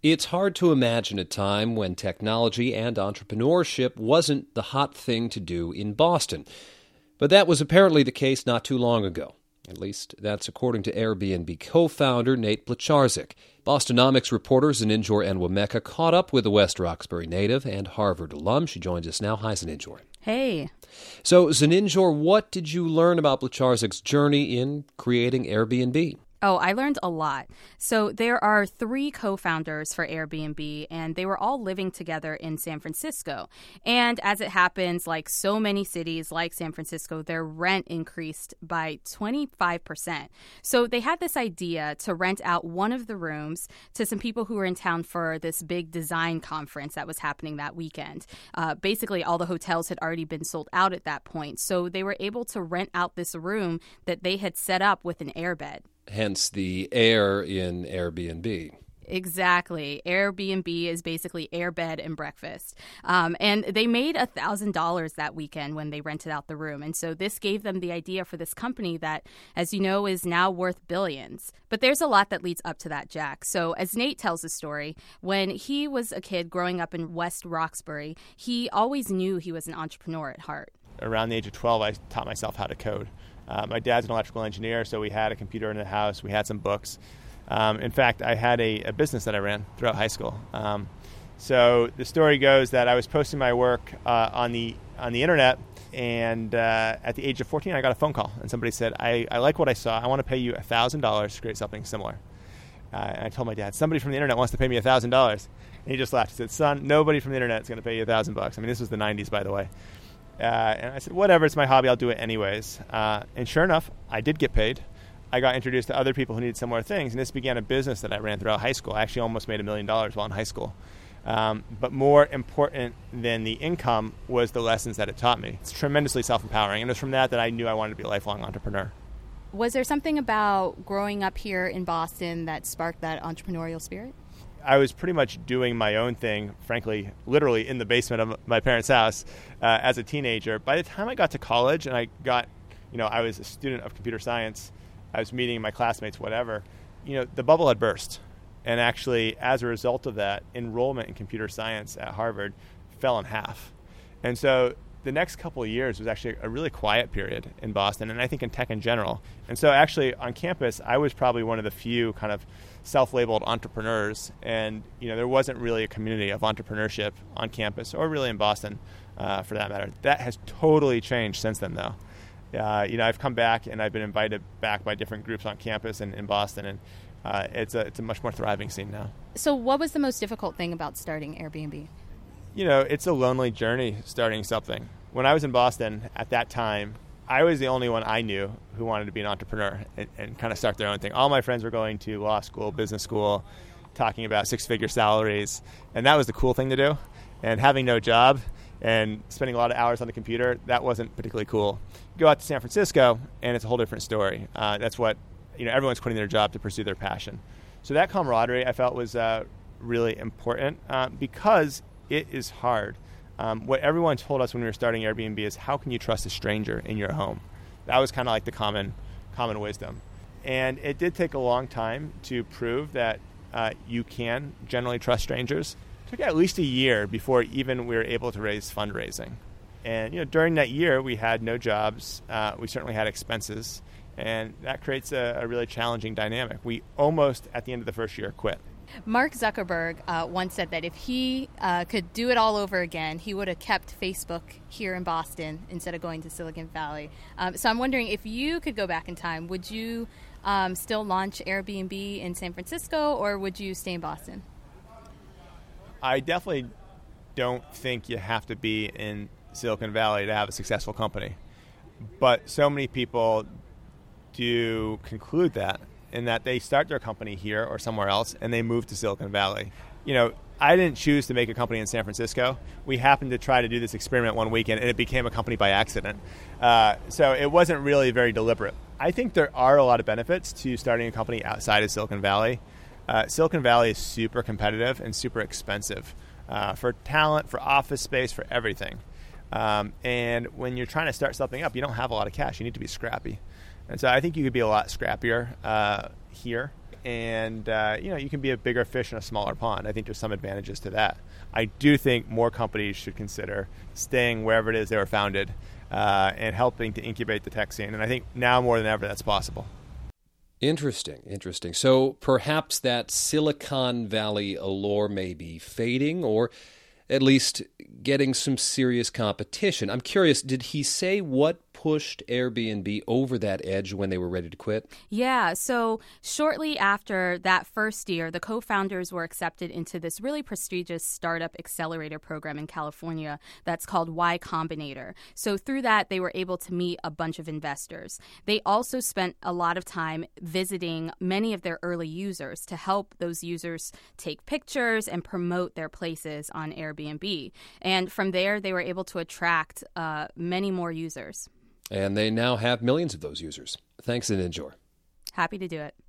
It's hard to imagine a time when technology and entrepreneurship wasn't the hot thing to do in Boston. But that was apparently the case not too long ago. At least, that's according to Airbnb co-founder Nate Blecharczyk. Bostonomics reporter Zeninjor Enwemeka caught up with the West Roxbury native and Harvard alum. She joins us now. Hi, Zeninjor. Hey. So, Zeninjor, what did you learn about Blecharzyk's journey in creating Airbnb? Oh, I learned a lot. So there are 3 co-founders for Airbnb, and they were all living together in San Francisco. And as it happens, like so many cities like San Francisco, their rent increased by 25%. So they had this idea to rent out one of the rooms to some people who were in town for this big design conference that was happening that weekend. Basically, all the hotels had already been sold out at that point. So they were able to rent out this room that they had set up with an airbed. Hence the air in Airbnb. Exactly. Airbnb is basically air, bed, and breakfast. And they made $1,000 that weekend when they rented out the room. And so this gave them the idea for this company that, as you know, is now worth billions. But there's a lot that leads up to that, Jack. So as Nate tells the story, when he was a kid growing up in West Roxbury, he always knew he was an entrepreneur at heart. Around the age of 12, I taught myself how to code. My dad's an electrical engineer, so we had a computer in the house. We had some books. In fact, I had a business that I ran throughout high school. So the story goes that I was posting my work on the internet, and at the age of 14, I got a phone call, and somebody said, I like what I saw. I want to pay you $1,000 to create something similar. And I told my dad, somebody from the internet wants to pay me $1,000. And he just laughed. He said, son, nobody from the internet is going to pay you $1,000. I mean, this was the 90s, by the way. And I said, whatever, it's my hobby, I'll do it anyways. And sure enough, I did get paid. I got introduced to other people who needed similar things, and this began a business that I ran throughout high school. I actually almost made $1 million while in high school. But more important than the income was the lessons that it taught me. It's tremendously self-empowering, and it was from that I knew I wanted to be a lifelong entrepreneur. Was there something about growing up here in Boston that sparked that entrepreneurial spirit? I was pretty much doing my own thing, frankly, literally in the basement of my parents' house as a teenager. By the time I got to college and I was a student of computer science, I was meeting my classmates, whatever, the bubble had burst. And actually, as a result of that, enrollment in computer science at Harvard fell in half. And so the next couple of years was actually a really quiet period in Boston, and I think in tech in general. And so actually on campus, I was probably one of the few kind of self-labeled entrepreneurs, and there wasn't really a community of entrepreneurship on campus, or really in Boston for that matter. That has totally changed since then, though. I've come back, and I've been invited back by different groups on campus and in Boston, and it's a much more thriving scene now. So what was the most difficult thing about starting Airbnb? It's a lonely journey starting something. When I was in Boston at that time, I was the only one I knew who wanted to be an entrepreneur and kind of start their own thing. All my friends were going to law school, business school, talking about 6-figure salaries, and that was the cool thing to do. And having no job and spending a lot of hours on the computer, that wasn't particularly cool. Go out to San Francisco, and it's a whole different story. That's what, everyone's quitting their job to pursue their passion. So that camaraderie I felt was really important because it is hard. What everyone told us when we were starting Airbnb is, how can you trust a stranger in your home? That was kind of like the common wisdom. And it did take a long time to prove that you can generally trust strangers. It took at least a year before even we were able to raise fundraising. And during that year, we had no jobs. We certainly had expenses. And that creates a really challenging dynamic. We almost, at the end of the first year, quit. Mark Zuckerberg once said that if he could do it all over again, he would have kept Facebook here in Boston instead of going to Silicon Valley. So I'm wondering, if you could go back in time, would you still launch Airbnb in San Francisco, or would you stay in Boston? I definitely don't think you have to be in Silicon Valley to have a successful company. But so many people do conclude that, in that they start their company here or somewhere else and they move to Silicon Valley. I didn't choose to make a company in San Francisco. We happened to try to do this experiment one weekend, and it became a company by accident. So it wasn't really very deliberate. I think there are a lot of benefits to starting a company outside of Silicon Valley. Silicon Valley is super competitive and super expensive for talent, for office space, for everything. And when you're trying to start something up, you don't have a lot of cash. You need to be scrappy. And so I think you could be a lot scrappier here. and you can be a bigger fish in a smaller pond. I think there's some advantages to that. I do think more companies should consider staying wherever it is they were founded and helping to incubate the tech scene. And I think now more than ever that's possible. Interesting. So perhaps that Silicon Valley allure may be fading, or at least getting some serious competition. I'm curious, did he say what pushed Airbnb over that edge when they were ready to quit? Yeah, so shortly after that first year, the co-founders were accepted into this really prestigious startup accelerator program in California that's called Y Combinator. So through that, they were able to meet a bunch of investors. They also spent a lot of time visiting many of their early users to help those users take pictures and promote their places on Airbnb. And from there, they were able to attract many more users. And they now have millions of those users. Thanks, Aninjor. Happy to do it.